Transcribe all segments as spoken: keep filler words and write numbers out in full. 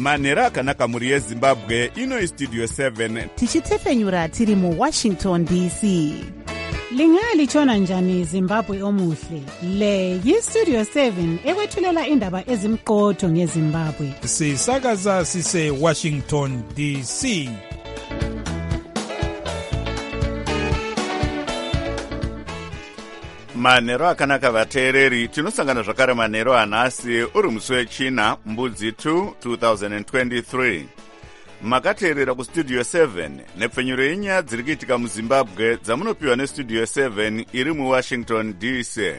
manhero akanaka mhuri yezimbabwe. Ino istudio seven tichitefenyura tiri muwashington D C. Lingalitshona njani Zimbabwe omuhle? Le yistudio seven ekwethulela indaba ezimqotho ngeZimbabwe. Sisakaza sise Washington D C. manhero akanaka vateereri. Tinosangana zvakare manhero anhasi uri musi wechina mbudzi two twenty twenty-three. Makateerera kustudio seven nepfenyuro yenyaya dziri kuitika muzimbabwe dzamunopiwa nestudio seven iri muwashington D C.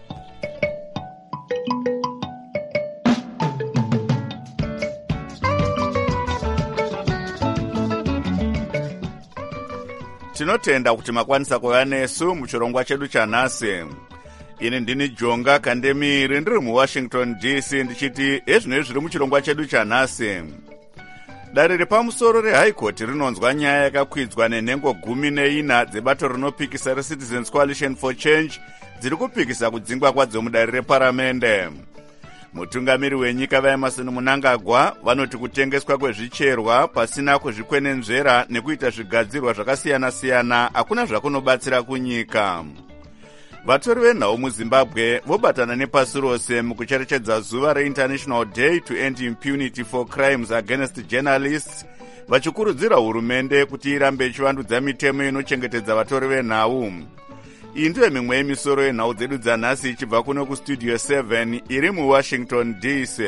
Tinotenda kuti makwanisa kuva nesu muchirongwa chedu chanhasi. Ini ndini Jonga Kandemiri ndiri muwashington D C ndichiti ezvino zviri muchirongwa chedu chanhasi. Dare repamusoro reHigh Court rinonzwa nyaya yakakwidzwa nenhengo gumi neina dzebato rinopikisa reCitizens Coalition for Change dziri kupikisa kudzingwa kwadzo mudare reparamende. Mutungamiri wenyika vaEmerson Mnangagwa vanoti kutengeswa kwezvicherwa pasina kuzvikwenenzvera nekuita zvigadzirwa zvakasiyana-siyana hakuna zvakunobatsira kunyika. Vatori venhau muZimbabwe vobatana nepasi rose mukucherechedza zuva reInternational Day to End Impunity for Crimes Against Journalists, vachikurudzira hurumende kuti irambe ichivandudza mitemo inochengetedza vatori venhau. Iyi ndiyo mimwe yemisoro yenhau dzedu dzanhasi ichibva kuno kustudio seven iri muwashington D C.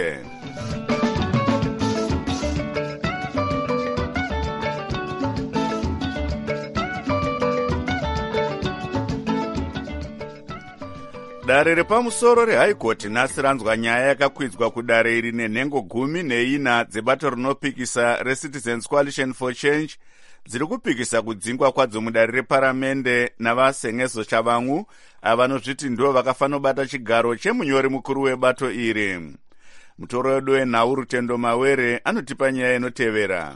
Dare repamusoro reHigh Court nhasi ranzwa nyaya yakakwidzwa kudare iri nenhengo gumi neina dzebato rinopikisa reCitizens Coalition for Change dziri kupikisa kudzingwa kwadzo mudare reparamende navasengezo chavangu avanozviti ndivo vakafanobata chigaro chemunyori mukuru webato iri. Mutoro wedu wenhau Rutendo Mawere anotipa nyaya inotevera.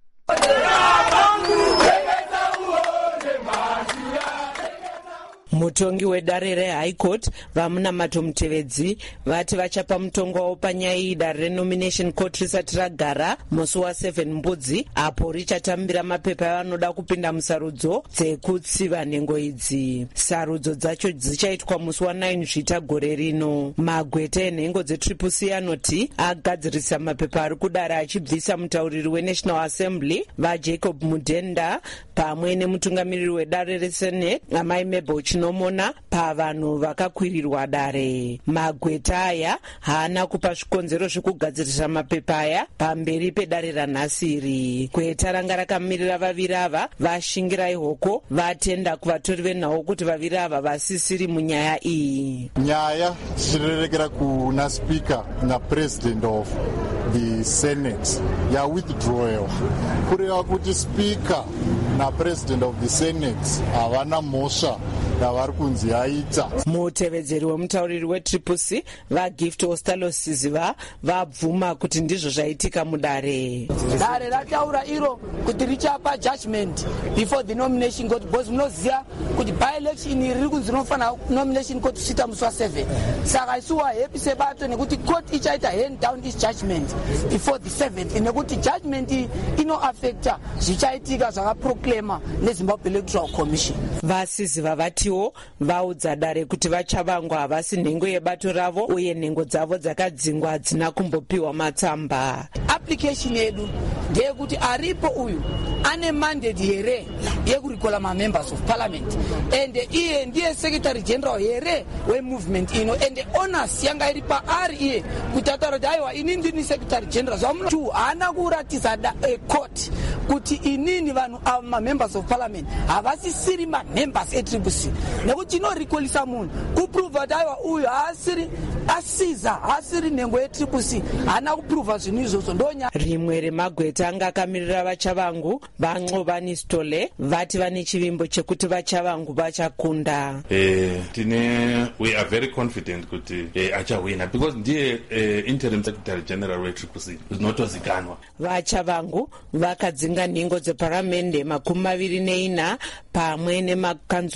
Mutongi wedare reHigh Court Vamunamato Mutevedzi vati vachapa mutongo wavo panyaya iyi dare renomination court risati ragara musi waseven mbudzi apo richatambira mapepa avanoda kupinda musarudzo dzekutsiva nhengo idzi. Sarudzo dzacho dzichaitwa musi wanine zvita gore rino. Magweta enhengo dzetriple C anoti agadzirisa mapepa ari kudare achibvisa mutauriri weNational Assembly vaJacob Mudenda pamwe nemutungamiriri wedare reSenate Amai Mabel Chinomona pavanhu vakakwirirwa dare. Magweta aya haana kupa zvikonzero zvekugadzirisa mapepa aya pamberi pedare ranhasi iri. Gweta ranga rakamirira vaviri ava vashingirai hoko vatenda kuvatori venhau kuti vaviri ava vasisiri munyaya iyi. Nyaya dzichirerekera kuna speaker napresident of the Senate yawithdrawal kureva kuti speaker napresident of the Senate havana mhosva yavari kunzi yaita. Mutevedzeri wemutauriri wetriple C vaGift Ostalosiziva vabvuma kuti ndizvo zvaitika mudare. Dare rataura iro kuti richapa judgment before the nomination court because munoziva kuti by election iri kunzi rinofana nomination court kusvika musi waseven. Saka isuwa happy sebato nekuti court ichaita hand down this judgment before the seventh nekuti judgment ino affecta zvichaitika zvakaproclama neZimbabwe Electoral Commission. Vasiziva vatiwo vaudza dare kuti vachavangwa havasi nhengo yebato ravo uye nhengo dzavo dzakadzingwa hadzina kumbopiwa matsamba. Application yedu ndeyekuti aripo uyu ane mandate here yekurikola mamembers of parliament ende iye ndiye secretary general here wemovement ino ende onus yanga iri paari iye kuti ataura kuti aiwa ini ndini secretary general zvamuno haana kuratidza court kuti inini vanhu ava mamembers of parliament havasisiri mamembers etriple C nekuti inorikolisa munhu kuprova kuti aiwa uyu haasiri asiza haasiri nhengo yetriple C haana kuprova zvinhu izvozvo ndonya. Rimwe remagweta anga akamirira vachavangu vaNxovani Stole vati vane chivimbo chekuti vachavangu vachakunda. Eh, tine we are very confident kuti eh, achawina because ndiye eh, interim secretary general wetriple C zvinotozikanwa. Vachavangu vakadzinga nhengo dzeparamende makumi maviri neina pamwe nemakanzura ane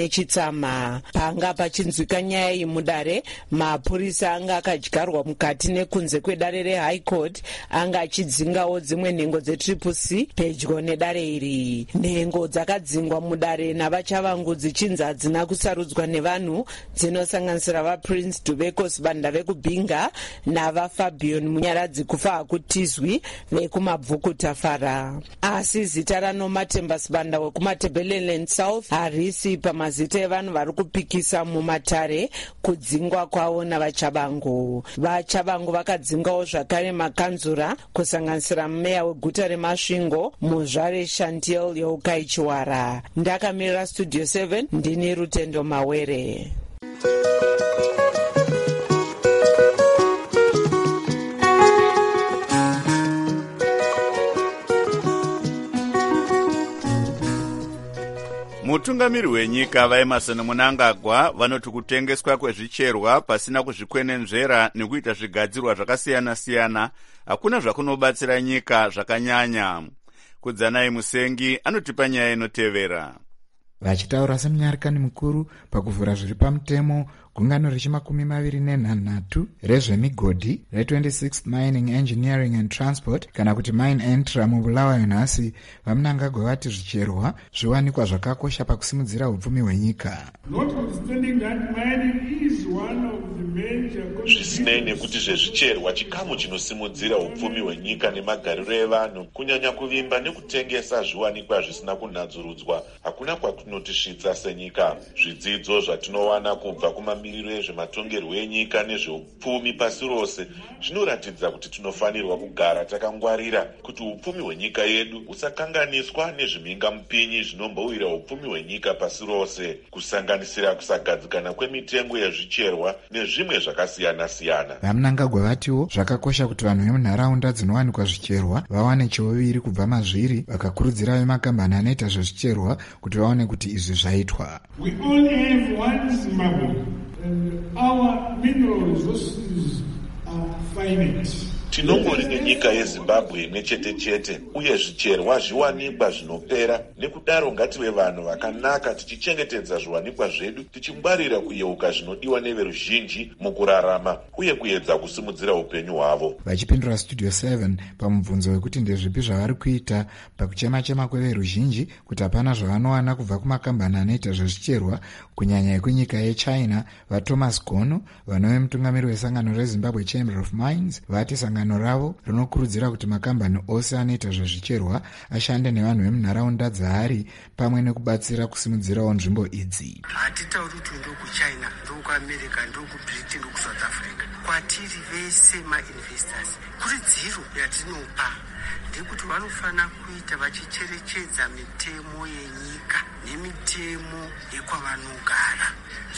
nechitsama. Panga pachinzwika nyaya iyi mudare, mapurisa anga akadyarwa mukati nekunze kwedare rehigh court anga achidzingawo dzimwe nhengo dzetriple c pedyo nedare iri. Nhengo dzakadzingwa mudare navachavangu dzichinzi hadzina kusarudzwa nevanhu, dzinosanganisira vaPrince Dubeko Sibanda vekubhinga navaFabian Munyaradzi kufa hakutizwi vekumabvukutafara. Asi zita raNomatemba Sibanda wekumaTebeleland South harisi pamazita evanhu vari kupikisa mumatare kudzingwa kwavo navachavangu. Vachavangu vakadzingawo zvakare makanzura kusanganisira meya weguta reMasvingo, Muzvare Chantiel Yeukaichiwara. Ndakamirira Studio seven, ndini Rutendo Mawere. Mutungamiri wenyika vaEmerson Mnangagwa vanoti kutengeswa kwezvicherwa pasina kuzvikwenenzvera nekuita zvigadzirwa zvakasiyana-siyana hakuna zvakunobatsira nyika zvakanyanya. Kudzanai Musengi anotipa nyaya inotevera. Vachitaura semunyarekani mukuru pakuvhura zviri pamutemo gungano rechimakumi maviri nenhanhatu rezvemigodhi re-twenty-sixth Mining, Engineering and Transport kana kuti Mine Entra mubulawayo nhasi, vaMnangagwa vati zvicherwa zviwanikwa zvakakosha pakusimudzira upfumi hwenyika. Zvisinei nekuti zvezvicherwa chikamu chinosimudzira upfumi hwenyika nemagariro evanhu, kunyanya kuvimba nekutengesa zviwanikwa zvisina kunadzurudzwa hakuna kwakunotisvitsa senyika. Zvidzidzo zvatinowana kubva kumamiriro ezvematongerwo enyika nezveupfumi pasi rose zvinoratidza kuti tinofanirwa kugara takangwarira kuti upfumi hwenyika yedu husakanganiswa nezvimhingamupinyi zvinombowira upfumi hwenyika pasi rose, kusanganisira kusagadzikana kwemitengo yezvicherwa nezvimwe zvakasiyana-siyana. VaMnangagwa vatiwo zvakakosha kuti vanhu vemunharaunda dzinowanikwa zvicherwa vawane chiuviri kubva mazviri, vakakurudzira vemakambani anoita zvezvicherwa kuti vaone kuti izvi zvaitwa. We only have one Zimbabwe and our mineral resources are finite. Tinongori nenyika yeZimbabwe imwe chete chete uye zvicherwa zviwanikwa zvinopera. Nekudaro ngative vanhu vakanaka tichichengetedza zviwanikwa zvedu, tichingwarira kuyeuka zvinodiwa neveruzhinji mukurarama uye kuedza kusimudzira upenyu hwavo. Vachipindura Studio seven pamubvunzo wekuti ndezvipi zvavari kuita pakuchema-chema kweveruzhinji kuti hapana zvavanowana kubva kumakambani anoita zvezvicherwa kunyanya ekunyika yeChina, vaThomas Gono, vanove mutungamiri wesangano reZimbabwe Chamber of Mines, vati sangano ravo rinokurudzira kuti makambani ose anoita zvezvicherwa ashande nevanhu vemunharaunda dzaari pamwe nekubatsira kusimudzirawo nzvimbo idzi. Hatitauri kuti ndokuChina, ndokuAmerica, ndokuBritain, ndokuSouth Africa. Kwatiri vese ma-investors, kuridziro yatinopa ndekuti vanofana kuita vachicherechedza mitemo yenyika nemitemo yekwavanogara,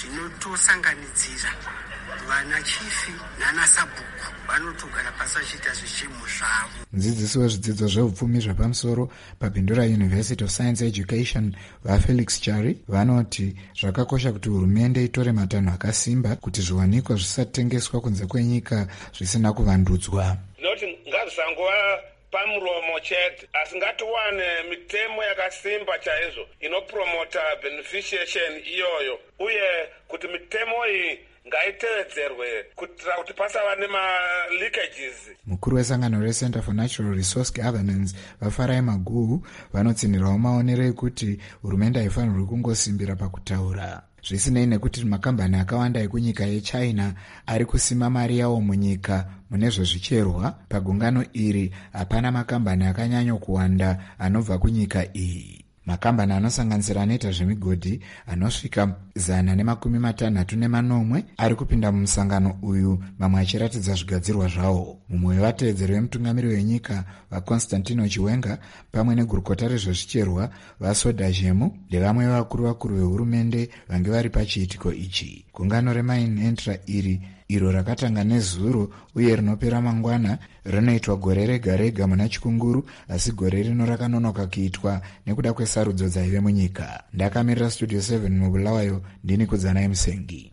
zvinotosanganidzira vana chifi nana sabhuku vanotogara pasi vachiita zvichemo zvavo. Mudzidzisi wezvidzidzo zveupfumi zvepamusoro paBindura University of Science Education vaFelix Chari vanoti zvakakosha kuti hurumende itore matanho akasimba kuti zviwanikwa zvisatengeswa kunze kwenyika zvisina kuvandudzwa. Noti ngazvangova pamuromo chete, asi ngatiwane mitemo yakasimba chaizvo inopromota beneficiation iyoyo, uye kuti mitemo iyi ngaitevedzerwe kuitira kuti pasava nema-leakages. Mukuru wesangano reCenter for Natural Resource Governance vaFarai Maguhu vanotsinhirawo maonero ekuti hurumende haifanirwi kungosimbira pakutaura. Zvisinei nekuti makambani akawanda ekunyika yeChina ari kusima mari yawo munyika mune zvezvicherwa, pagungano iri hapana makambani akanyanya kuwanda anobva kunyika iyi. Makambani anosanganisira anoita zvemigodhi anosvika zana nemakumi matanhatu nemanomwe ari kupinda mumusangano uyu, mamwe achiratidza zvigadzirwa zvawo. Mumwe wevatevedzeri vemutungamiri wenyika vaConstantino Chiwenga pamwe negurukota rezvezvicherwa vaSoda Zhemu ndevamwe vevakuru vakuru vehurumende vange vari pachiitiko ichi. Gungano reMine Entra iri iro rakatanga nezuro uye rinopera mangwana rinoitwa gore rega rega muna Chikunguru, asi gore rino rakanonoka kuitwa nekuda kwesarudzo dzaive munyika. Ndakamirira Studio seven mubulawayo, ndini Kudzanai Musengi.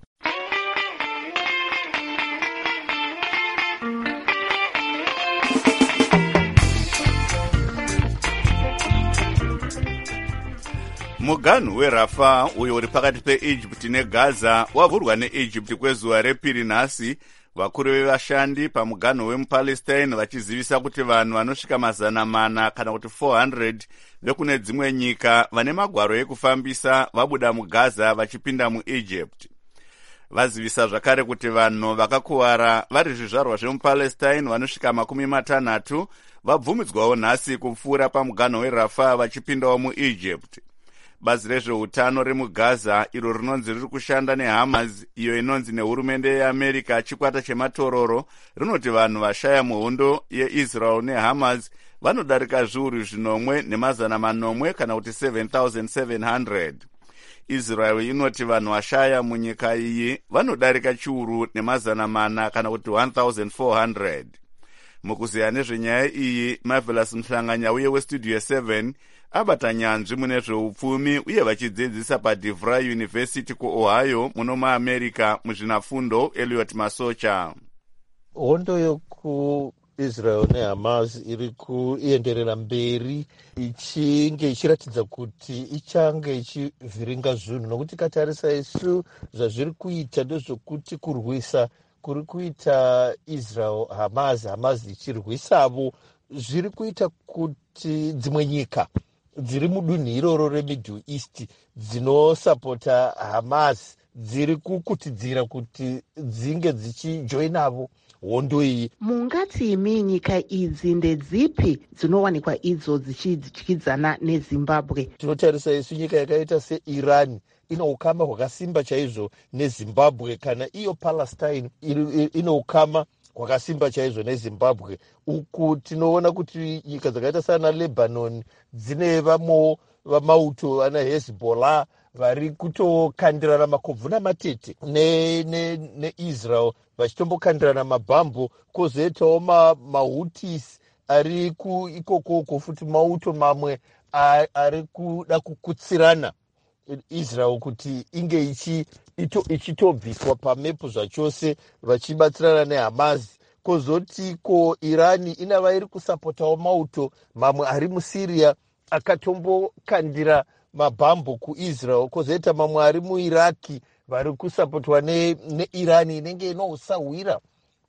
muganhu werafa uyo uri pakati peEgypt negaza wavhurwa neEgypt kwezuva repiri nhasi, vakuru vevashandi pamuganhu wemupalestine vachizivisa kuti vanhu vanosvika mazana mana kana kuti four hundred vekune dzimwe nyika vane magwaro ekufambisa vabuda mugaza vachipinda muEgypt. Vazivisa zvakare kuti vanhu vakakuwara vari zvizvarwa zvemupalestine vanosvika makumi matanhatu vabvumidzwawo nhasi kupfuura pamuganhu werafa vachipindawo muEgypt. Bazi rezveutano remugaza iro rinonzi riri kushanda neHamas, iyo inonzi nehurumende yeAmerica chikwata chematororo, rinoti vanhu vashaya muhondo yeIsrael neHamas vanodarika zviuru zvinomwe nemazana manomwe kana kuti seven thousand seven hundred. Israel inoti vanhu vashaya munyika iyi vanodarika chiuru nemazana mana kana kuti one thousand four hundred. Mukuziya nezvenyaya iyi, Marvelous Mhlanganya uye westudio seven abata nyanzvi mune zveupfumi uye vachidzidzisa paDeVry University kuOhio muno muAmerica muzvinafundo Elliot Masocha. Hondo yokuIsrael neHamas iri kuenderera mberi ichinge ichiratidza kuti ichange ichivhiringa zvinhu, nokuti katarisa isu zvazviri kuita ndezvokuti kurwisa kuri kuita Israel Hamas, Hamas ichirwisavo, zviri kuita kuti dzimwe nyika dziri mudunhu iroro reMiddle East dzinosapota Hamas dziri kukutidzira kuti dzinge dzichijoinavo hondo iyi. Mungati imi nyika idzi ndedzipi dzinowanikwa idzo dzichidyidzana neZimbabwe? Tinotarisa isu nyika yakaita seIran ino ukama hwakasimba chaizvo neZimbabwe, kana iyo Palestine ino ukama hwakasimba chaizvo neZimbabwe. Uku tinoona kuti nyika dzakaita sana Lebanon dzine vamo vamauto ana Hezbollah vari kutokandirana makobvu namatete neIsrael, vachitombokandirana mabhambo, kwozoitawo maHouthis ari ikokoko futi mauto mamwe ari kuda kukutsirana Israel kuti inge ichitobviswa pamepu zvachose vachibatsirana neHamas. Kozotiko Irani inava iri kusapotawo mauto mamwe ari muSyria akatombokandira mabhambo kuIsrael. Kozoita mamwe ari muIraki vari kusapotwa neIrani inenge inousahwira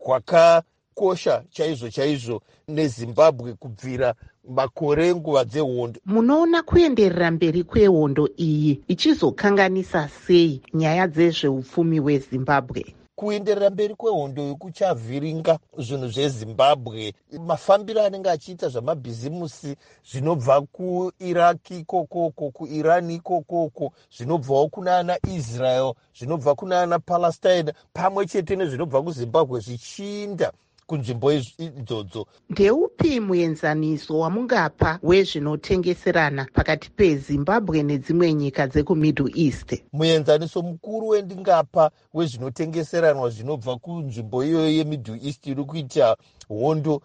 kwakakosha chaizvo chaizvo neZimbabwe kubvira makore nguva dzehondo. Munoona kuenderera mberi kwehondo iyi ichizokanganisa sei nyaya dzezveupfumi hweZimbabwe? Kuenderera mberi kwehondo kuchavhiringa zvinhu zveZimbabwe, mafambiro anenge achiita zvamabhizimusi zvinobva kuIraki ikokoko, kuIrani ikokoko, zvinobvawo kuna ana Israel, zvinobva kuna ana Palestine, pamwe chete nezvinobva kuZimbabwe zvichiinda kunzvimbo idzodzo. Ndeupi muenzaniso wamungapa wezvinotengeserana pakati peZimbabwe nedzimwe nyika dzekuMiddle East? Muenzaniso mukuru wendingapa wezvinotengeseranwa zvinobva kunzvimbo iyoyo yeMiddle East iri kuita hondo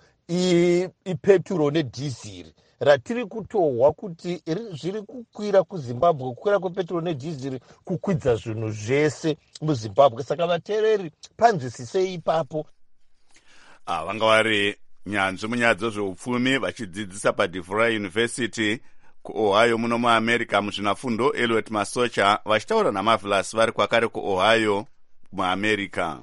ipeturo nedhiziri ratiri kutohwa kuti zviri kukwira kuZimbabwe. Kukwira kwepeturo nedhiziri kukwidza zvinhu zvese muZimbabwe, saka vateereri panzwisisei ipapo. Ah, vanga vari nyanzvi munyaya dzezveupfumi vachidzidzisa paDeVry University kuOhio muno muAmerica muzvinafundo Elliot Masocha vachitaura naMarvelous vari kwakare kuOhio muAmerica.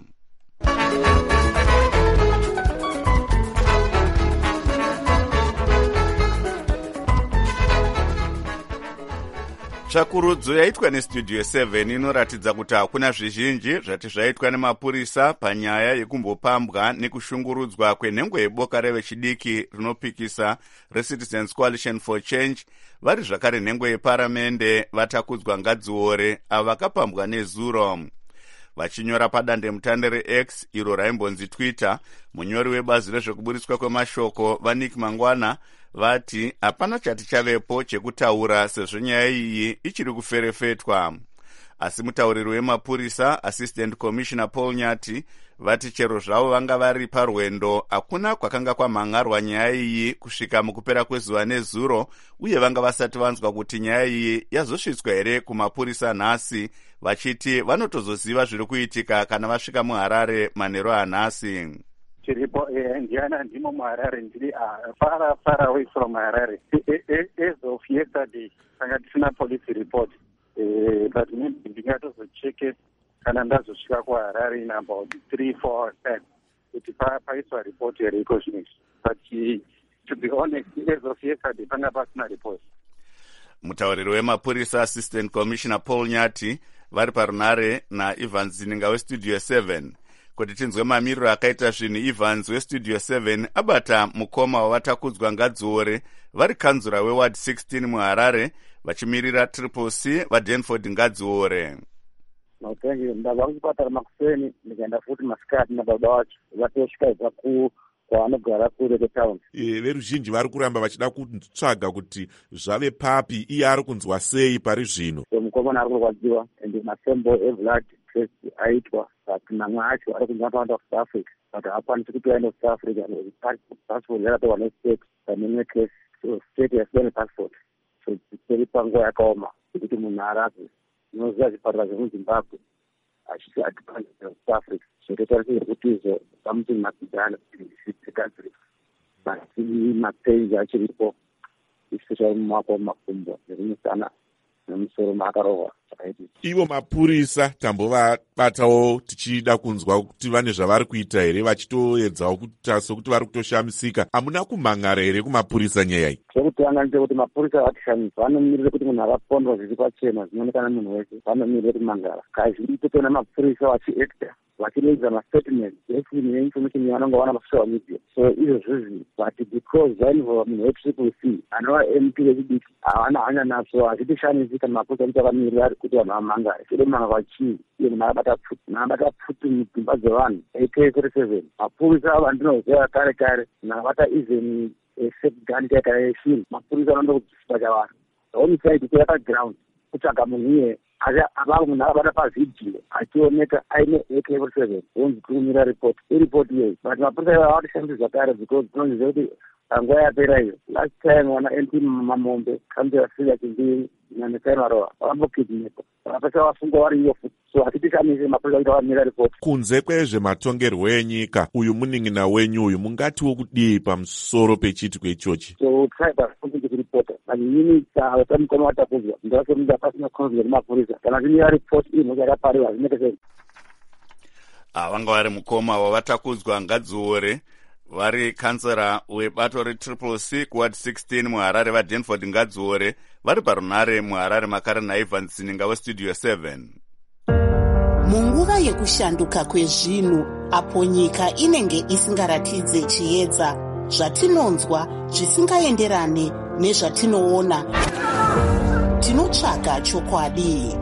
Tsvakurudzo yaitwa nestudio seven inoratidza kuti hakuna zvizhinji zvati zvaitwa nemapurisa panyaya yekumbopambwa nekushungurudzwa kwenhengo yeboka revechidiki rinopikisa reCitizens Coalition for Change, vari zvakare nhengo yeparamende vatakudzwa Ngadziore ava vakapambwa nezuro. Vachinyora padandemutande reX iro raimbonzi Twitter, munyori webazi rezvekuburiswa kwemashoko vaNick Mangwana vati hapana chati chavepo chekutaura sezvo nyaya iyi ichiri kuferefetwa. Asi mutauriri wemapurisa Assistant Commissioner Paul Nyati vati chero zvavo vanga vari parwendo hakuna kwakanga kwamhangarwa nyaya iyi kusvika mukupera kwezuva nezuro, uye vanga vasati vanzwa kuti nyaya iyi yazosvitswa here kumapurisa nhasi, vachiti vanotozoziva zviri kuitika kana vasvika muHarare manheru anhasi. chiripo ndiana ndimo muharare ndiri far far away from Harare. As of yesterday tanga tisina police report, but ndingatozocheke kana ndazosvika kuharare in about three four hours time kuti paiswa report here iko zvinezvi, but to be honest as of yesterday panga pasina report. Mutauriri wemapurisa Assistant Commissioner Paul Nyati vari parunare naEvans Zininga westudio seven kuti tinzwe mamiriro akaita zvinhu. Evans westudio seven abata mukoma wavatakudzwa Ngadziore vari kanzura weward sixteen muHarare vachimirira Triple C vaDenford Ngadziore. No, thank you. Ndabva kuchipatara makuseni ndikaenda futi masikati nababa wacho vatosvika ibva ku kwaanogara kure kwetown. Veruzhinji vari kuramba vachida kutsvaga kuti zvave papi, iye ari kunzwa sei pari zvino. Mukomana ari kurwadziwa ende masembo eblood test aitwa, but mamwe acho ari kunzi anotoenda kuSouth Africa, but haakwanisi kuti aende kuSouth Africa passport yakatorwa nestate pamimwe case, so state yasina passport, so dziri panguva yakaoma yekuti munhu arapwe. Unoziva zvipatara zvemuZimbabwe achiti atipanda kuSouth Africa, zvototarisirwa kuti izvo pamuti mapidhana zvisigadzirwa, asi mapenzi achiripo especially mumaoko mumakumbo nemumusana nemusoro maakarohwa zvakaiti. Ivo mapurisa tambovabatawo tichida kunzwa kuti vane zvavari kuita here, vachitoedzawo kuita sokuti vari kutoshamisika. Hamuna kumhangara here kumapurisa nyaya iyi? Chekutanga ndechekuti mapurisa vatishamisa, vanomirira kuti munhu akapondwa zviri pachena zvinoonekana munhu wese, vanomirira kumhangara. Kazhinji totona mapurisa vachiacta vachiledza mastatement esini neinformation yavanonga vana masocial media, so izvozvizvi but because vainvolva munhu wetriple C anova M P vechidiki havana hanya nazvo, hazvitishamisi kana mapurisa kuti avamirira kuti vanhu vamhangare. Tode mhanga vachii iye munhu akabata pfuti munhu akabata pfuti mudzimba dzevanhu A K forty-seven. Mapurisa ava ndinoziva kare kare navata even safeguard yakara yeshini, mapurisa anondokudziswa chavanhu homicide kuyaka ground kutsvaga munhu iye avavo munhu akabata pavhidhiyo achioneka aine A K forty-seven onzi kumira report iripoti iyoyi, but mapurisa iva avatishandisi zvakare because tinoziva kuti panguva yapera iyo last time wana M P Mamombe kambira sika chimbiri nanekaimaroa vambokidnepa vakapesa vasungwa vari iyo futi, so hatitishamise mapurisa kuti avamira report. Kunze kwezvematongerwo enyika uyu munin'ina wenyu uyu mungatiwo kudii pamusoro pechiitiko ichochi? So tribal kuti kuripota vanyinyi pamukoma watakudzwa ndavasomuda pasina konzero nemapurisa kana zvimira report iyi mhocha yakapariwa hazvineke sei. Vanga vari mukoma wavatakudzwa Ngadziore vari kansera webato retriple C kuward sixteen muHarare vaDenford Ngadziore vari parunare muHarare makare naEvans Zininga westudio seven. Munguva yekushanduka kwezvinhu apo nyika inenge isingaratidze chiedza, zvatinonzwa zvisingaenderane nezvatinoona, tinotsvaga chokwadi.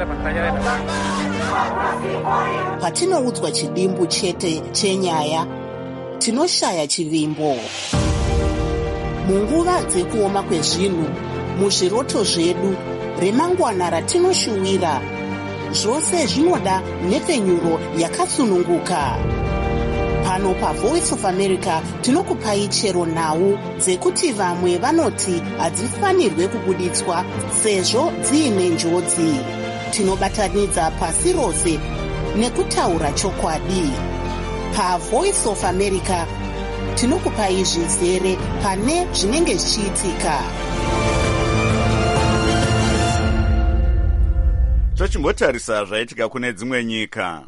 Patinoudzwa chidimbu chete chenyaya, tinoshaya chivimbo. Munguva dzekuoma kwezvinhu, muzviroto zvedu, remangwana ratinoshuwira, zvose zvinoda nhepfenyuro yakasununguka. Pano paVoice of America tinokupai chero nhau dzekuti vamwe vanoti hadzifanirwe kubuditswa sezvo dziine njodzi. Tinobatanidza pasi rose nekutaura chokwadi. PaVoice of America tinokupai zvizere pane zvinenge zvichiitika. Tochimbotarisa zvaitika kune dzimwe nyika.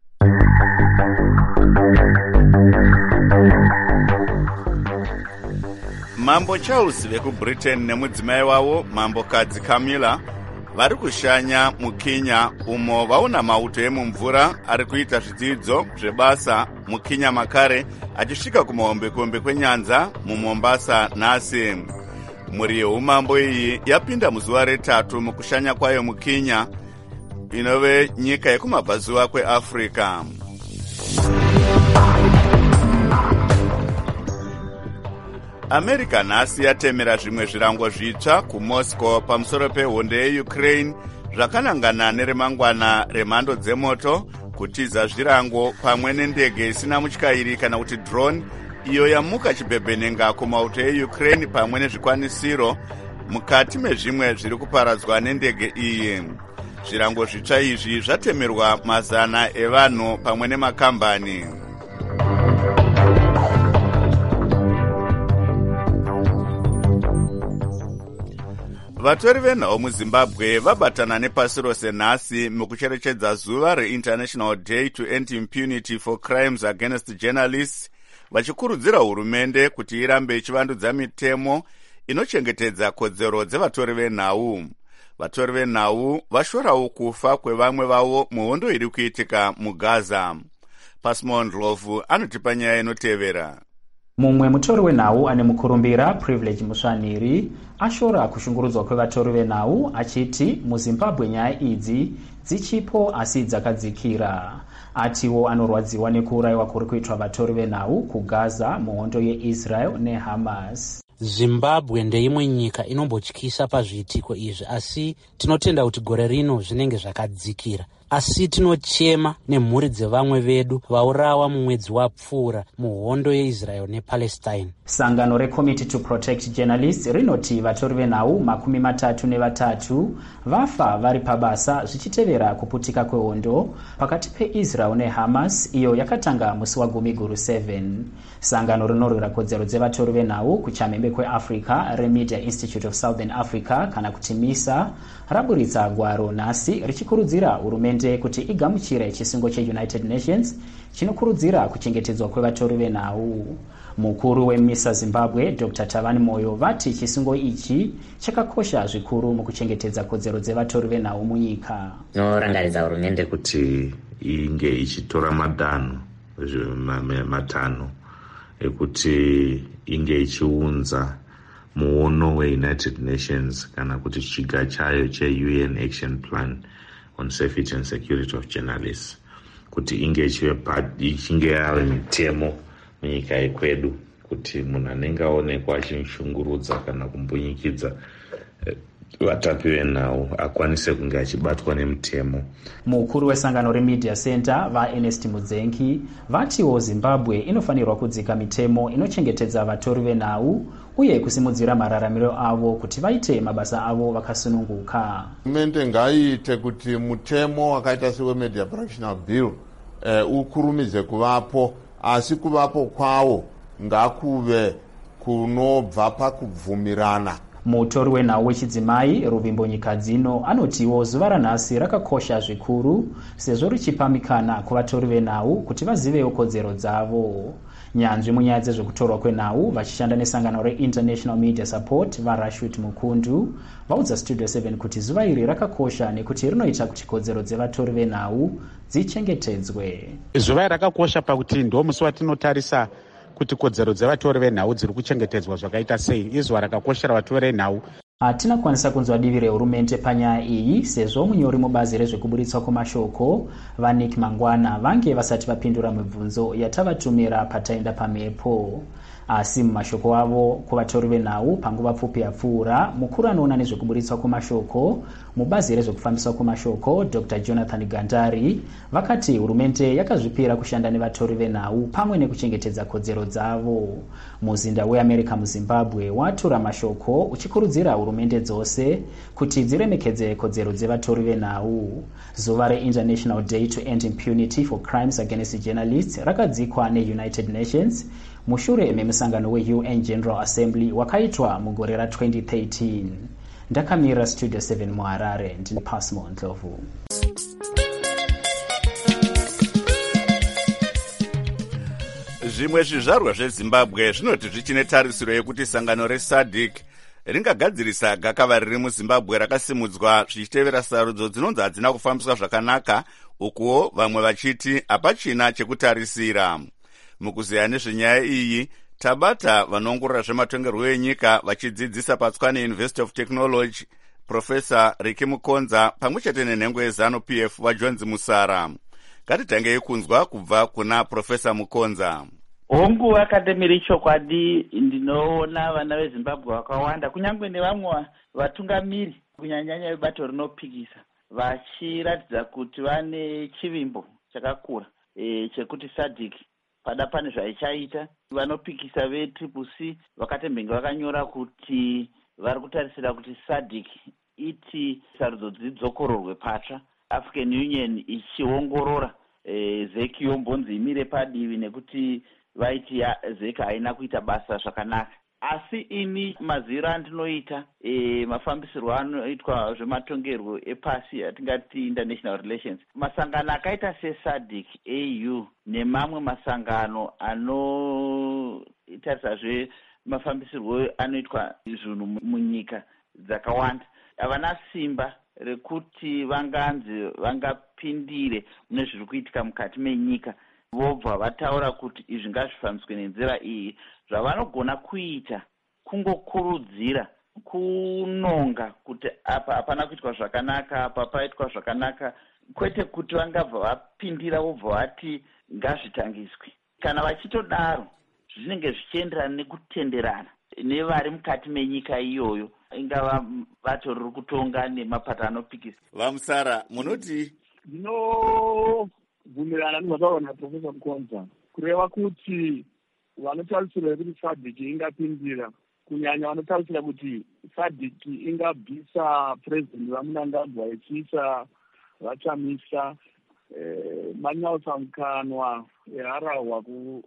Mambo Charles vekuBritain nemudzimai wavo mambokadzi Camilla vari kushanya muKenya umo vaona mauto emumvura ari kuita zvidzidzo zvebasa muKenya makare achisvika kumahombekombe kwenyanza muMombasa nhasi. Mhuri yeumambo iyi yapinda muzuva retatu mukushanya kwayo muKenya inove nyika yekumabvazuva kweAfrica. America nhasi yatemera zvimwe zvirango zvitsva kuMoscow pamusoro pehondo yeUkraine zvakanangana neremangwana remhando dzemoto, kutiza zvirango pamwe nendege isina mutyairi kana kuti drone iyo yamuka chibhebhenenga kumauto eUkraine pamwe nezvikwanisiro mukati mezvimwe zviri kuparadzwa nendege iyi. Zvirango zvitsva izvi zvatemerwa mazana evanhu pamwe nemakambani. vatori venhau muzimbabwe vabatana nepasi rose nhasi mukucherechedza zuva reinternational day to end impunity for crimes against journalists, vachikurudzira hurumende kuti irambe ichivandudza mitemo inochengetedza kodzero dzevatori venhau. Vatori venhau vashorawo kufa kwevamwe vavo muhondo iri kuitika mugaza. Pasmon Ndlovu anotipa nyaya inotevera. Mumwe mutori wenhau ane mukurumbira Privilege Musvaniri ashora kushungurudzwa kwevatori venhau achiti muZimbabwe nyaya idzi dzichipo asi dzakadzikira. Atiwo anorwadziwa nekuurayiwa kuri kuitwa vatori venhau kugaza muhondo yeIsrael neHamas. Zimbabwe ndeimwe nyika inombotyisa pazviitiko izvi, asi tinotenda kuti gore rino zvinenge zvakadzikira. Asi tinochema nemhuri dzevamwe vedu vaurawa mumwedzi wapfuura muhondo yeIsrael nePalestine. Sangano reCommittee to Protect Journalists rinoti vatori venhau makumi matatu nevatatu vafa vari pabasa zvichitevera kuputika kwehondo pakati peIsrael neHamas iyo yakatanga musi wagumi guru seven. Sangano rinorwira kodzero dzevatori venhau kuchamhembe kweAfrica reMedia Institute of Southern Africa kana kuti MISA raburitsa gwaro nhasi richikurudzira hurumende kuti igamuchire chisungo cheUnited Nations chinokurudzira kuchengetedzwa kwevatori venhau. Mukuru weMISA Zimbabwe Doctor Tavani Moyo vati chisungo ichi chakakosha zvikuru mukuchengetedza kodzero dzevatori venhau munyika. Norangaridza hurumende kuti inge ichitora madanho matano ekuti inge ichiunza muono weUnited Nations kana kuti chiga chayo cheU N Action Plan on Safety and Security of Journalists, kuti inge ichinge yave mitemo munyika yekwedu kuti munhu anenge aonekwa achishungurudza kana kumbunyikidza vatapi venhau akwanise kunge achibatwa nemutemo. Mukuru wesangano reMedia Center vaErnest Mudzenki vatiwo Zimbabwe inofanirwa kudzika mitemo inochengetedza vatori venhau uye kusimudzira mararamiro avo kuti vaite mabasa avo vakasununguka. Hurumende ngaiite kuti mutemo wakaita seweMedia Professional Bill uh, ukurumidze kuvapo, asi kuvapo kwawo ngakuve kunobva pakubvumirana. Mutori wenhau wechidzimai Ruvimbo Nyikadzino anotiwo zuva ranhasi rakakosha zvikuru sezvo richipa mikana kuvatori venhau kuti vazivewo kodzero dzavo. Nyanzvi munyaya dzezvekutorwa kwenhau vachishanda nesangano reInternational Media Support vaRashut Mukundu vaudza Studio seven kuti zuva iri rakakosha nekuti rinoita kuti kodzero dzevatori venhau dzichengetedzwe. Zuva rakakosha pakuti ndo musi watinotarisa kuti kodzero dzevatori venhau dziri kuchengetedzwa zvakaita sei. Izuva rakakoshera vatori venhau. Hatina kwanisa kunzwa divi rehurumende panyaya iyi sezvo munyori mubazi rezvekuburitswa kwemashoko vaNick Mangwana vange vasati vapindura mibvunzo yatavatumira pataenda pamhepo. Asi mumashoko avo kuvatori venhau panguva pfupi yapfuura, mukuru anoona nezvekuburitswa kwemashoko mubazi rezvekufambiswa kwemashoko Doctor Jonathan Gandari vakati hurumende yakazvipira kushanda nevatori venhau pamwe nekuchengetedza kodzero dzavo. Muzinda weAmerica muZimbabwe watura mashoko uchikurudzira hurumende dzose kuti dziremekedze kodzero dzevatori venhau. Zuva reInternational Day to End Impunity for Crimes Against Journalists rakadzikwa neUnited Nations mushure memusangano weU N General Assembly wakaitwa mugore ra-twenty thirteen. Ndakamira Studio seven muHarare ndine Pasmon Ndlovu. Zvimwe zvizvarwa zveZimbabwe zvinoti zvichine tarisiro yekuti sangano reSADC ringagadzirisa gakava riri muZimbabwe rakasimudzwa zvichitevera sarudzo dzinonzi hadzina kufambiswa zvakanaka, ukuwo vamwe vachiti hapachina chekutarisira. Mukuziya nezvenyaya iyi tabata vanoongorora zvematongerwo enyika vachidzidzisa paTswane University of Technology Professor Riki Mukonza pamwe chete nenhengo yeZanu P F vaJones Musara. Ngatitangei kunzwa kubva kuna Professor Mukonza. Hongu akademiri chokwadi ndinoona vana veZimbabwe vakawanda kunyangwe nevamwe vatungamiri kunyanyanya vebato rinopikisa vachiratidza kuti vane chivimbo chakakura e, chekuti SADC pada pane zvaichaita. Vanopikisa veTriple C vakatembenge vakanyora kuti vari kutarisira kuti SADC iti sarudzo dzidzokororwe patsva, African Union ichiongorora e, ZEC yombonzi imire padivi nekuti vaiti ZEC haina kuita basa zvakanaka. asi ini maziro andinoita e, mafambisirwo anoitwa zvematongerwo epasi atingati international relations, masangano akaita sesadc, A U nemamwe masangano anotarisa zvemafambisirwo anoitwa zvinhu munyika dzakawanda havana simba rekuti vanganzi vangapindire mune zviri kuitika mukati menyika. Vobva vataura kuti izvi ngazvifambiswe nenzira iyi. Zvavanogona kuita kungokurudzira, kunonga kuti apa hapana kuitwa zvakanaka, apa paitwa zvakanaka, kwete kuti vangabva vapindira vobva vati ngazvitangiswe. Kana vachitodaro zvinenge zvichienderana nekutenderana nevari mukati menyika iyoyo, ingava vato riri kutonga nemapato anopikisa. Vamusara, munoti? Ndinobvumirana nezvataurwa naProfesa Mukonza kureva kuti vanotarisira kuti sadc ingapindira, kunyanya vanotarisira kuti sadc ingabvisa president vaMnangagwa ichiisa vachamisa eh, manyausamukanwa eharahwa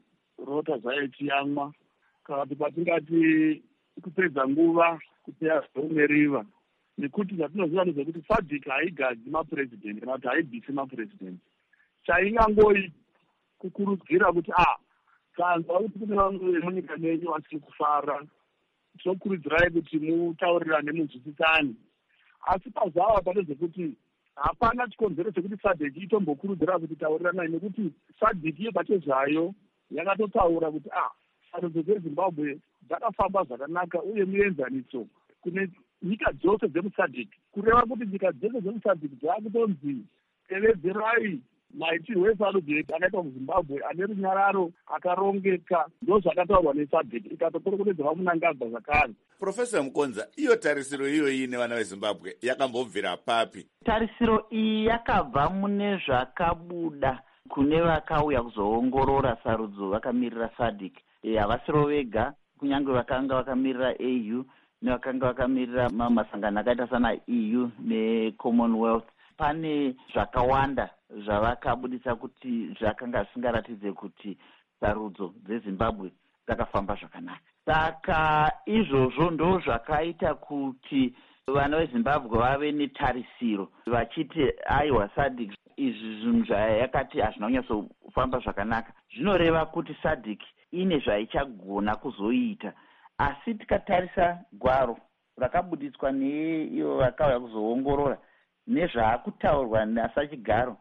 kurota zvayo chiyamwa, kana kuti patingati kupedza nguva kuteya zvoumeriva, nekuti zvatinoziva ndezvekuti sadc haigadzi mapresident kana kuti haibvisi mapresident. Chaingangoita kukurudzira kuti ah kanzwa kuti kune vamwe vemunyika menyu vasiri kufara, tinokurudzirai kuti mutaurirane munzwisisane. Asi pazava pane zvekuti hapana chikonzero chekuti sadc itombokurudzira kuti tauriranai, nekuti sadc yebache zvayo yakatotaura kuti ah sarudzo dzezimbabwe dzakafamba zvakanaka uye muenzaniso kune nyika dzose dzemusadc, kureva kuti nyika dzose dzemusadc dzakutonzi tevedzerai maitirwo esadc akaitwa muzimbabwe ane runyararo akarongeka. Ndo zvakataurwa nesadc ikatokorekedza vaMnangagwa zvakare. Profesa Mukonza, iyo tarisiro iyoyi nevana vezimbabwe yakambobvira papi? Tarisiro iyi yakabva mune zvakabuda kune vakauya kuzoongorora sarudzo vakamirira sadc. Havasiro vega, kunyange vakanga vakamirira A U nevakanga vakamirira masangano akaita sana E U neCommonwealth. Pane zvakawanda zvavakabudisa kuti zvakanga zvisingaratidze kuti sarudzo dzezimbabwe dzakafamba zvakanaka. Saka izvozvo ndo zvakaita kuti vana vezimbabwe vave netarisiro vachiti aiwa sadc izvi zvinhu zvayakati hazvina kunyatsofamba zvakanaka, zvinoreva kuti sadc ine zvaichagona kuzoita. Asi tikatarisa gwaro rakabudiswa neiyo vakauya kuzoongorora nezvaakutaurwa nasachigaro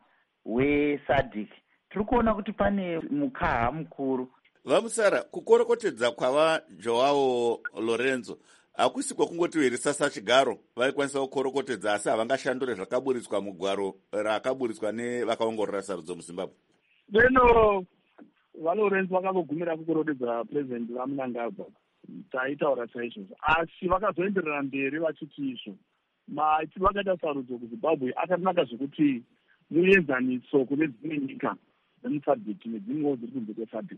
wesadc, tiri kuona kuti pane mukaha mukuru. Vamusara, kukorokotedza kwava Joao Lorenzo hakusi kwakungotiweresa sachigaro vaikwanisa kukorokotedza, asi havangashandure zvakaburitswa mugwaro rakaburitswa nevakaongorora sarudzo muzimbabwe. Beno vaLorenzo vakangogumira kukorokotedza president vaMnangagwa, taitaura saizvozvo, asi vakazoenderera mberi vachiti izvo maiti vakaita sarudzo kuzimbabwe akanaka zvekuti muenzaniso kune dzimwe nyika dzemusadc nedzimwewo dziri kunze kwesadc.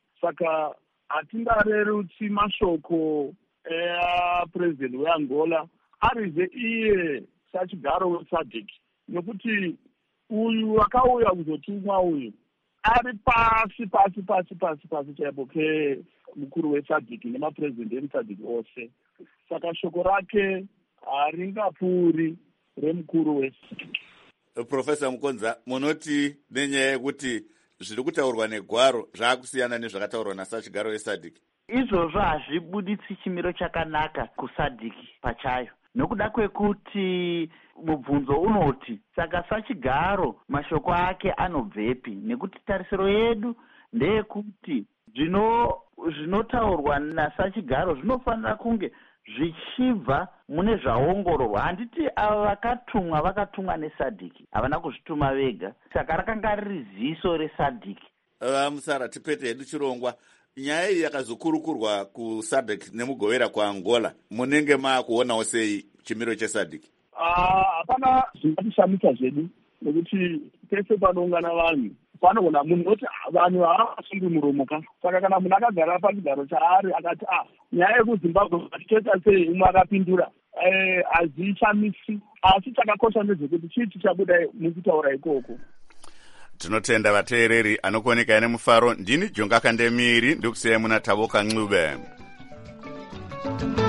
Saka hatingarerutsi mashoko epresident weAngola arize iye sachigaro wesadc, nekuti uyu wakauya kuzotumwa uyu ari pasi pasi pasi pasi pasi chaipo kemukuru wesadc nemapresident emusadc ose. Saka shoko rake haringapfuuri remukuru wesadc. Profesa Mukonza, munoti nenyaya yekuti zviri kutaurwa negwaro zvaakusiyana nezvakataurwa nasachigaro wesadc? Izvozvo hazvibuditsi chimiro chakanaka kusadc pachayo, nokuda kwekuti mubvunzo unoti saka sachigaro mashoko ake anobvepi, nekuti tarisiro yedu ndeyekuti zvinotaurwa nasachigaro zvinofanira kunge zvichibva mune zvaongororwa. Handiti ava vakatumwa vakatumwa nesadc, havana kuzvituma vega, saka rakanga riri ziso resadc. Vamusara, tipete hedu chirongwa. Nyaya iyi yakazokurukurwa kusadc nemugovera kwaAngola, munenge maakuonawo sei chimiro chesadc? Hapana zvingatishamisa zvedu, nekuti pese panoungana vanhu panogona munhu noti vanhu havasungwi muromo ka. Saka kana munhu akagara pachigaro chaari akati ah nyaya yekuzimbabwe atichoita sei, umwe akapindura hazvishamisi. Asi chakakosha ndezvekuti chii chichabuda mukutaura ikoko. Tinotenda vateereri anokuoneka ine mufaro. Ndini Jonga Kandemiri, ndikusiyai muna Tavoka Ncube. Thank you.